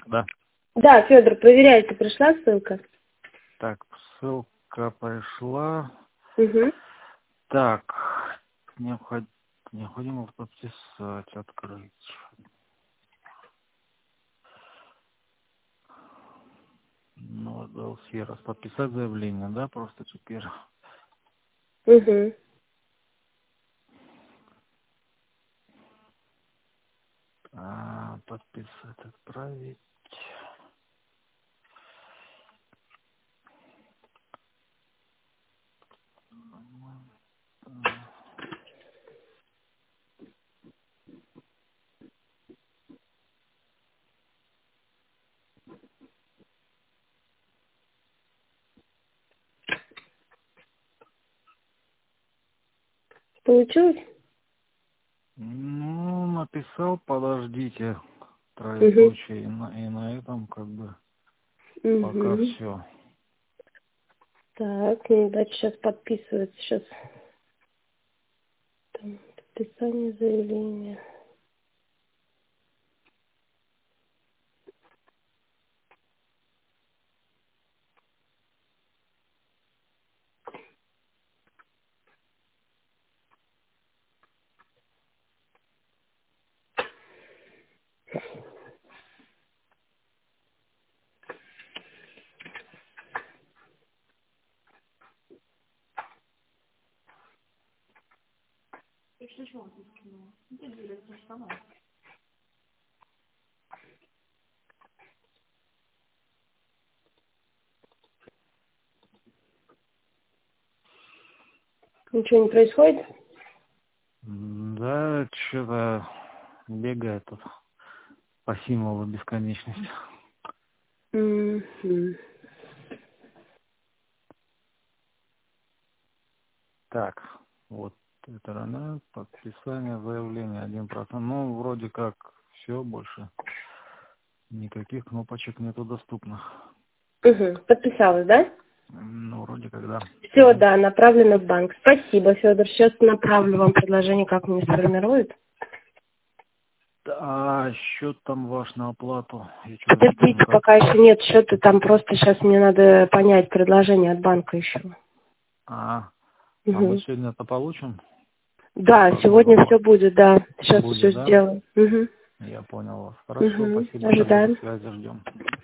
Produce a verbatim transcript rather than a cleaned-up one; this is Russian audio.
Да. Да, Федор, проверяйте, пришла ссылка? Так, ссылка пришла. Угу. Так, необход... необходимо подписать, открыть. Ну, дал раз подписать заявление, да, просто теперь. Угу. А, подписать, отправить. Получилось? Ну, написал, подождите, Угу. троеточие, и на, и на этом как бы пока Угу. все. Так, ну, дальше сейчас подписывается. Сейчас там, подписание заявления. Ничего не происходит? Да, что-то бегает тут по символу бесконечности. Угу. Так, вот это она, подписание заявления один процент. Ну, вроде как все, больше никаких кнопочек нету доступных. Угу. Подписалась, да? Ну, вроде как да. Все, Мгм. да, направлено в банк. Спасибо, Федор. Сейчас направлю вам предложение, как мне сформируют. А счет там ваш на оплату? Я что-то не помню, Подождите, как. пока еще нет счета, там просто сейчас мне надо понять предложение от банка еще. А, а мы Угу. сегодня это получим? Или Да, как сегодня было? все будет, да. Сейчас все Будет, да? сделаю. Угу. Я понял вас. Хорошо, Угу. спасибо тогда, до Ожидаем. связи, ждем.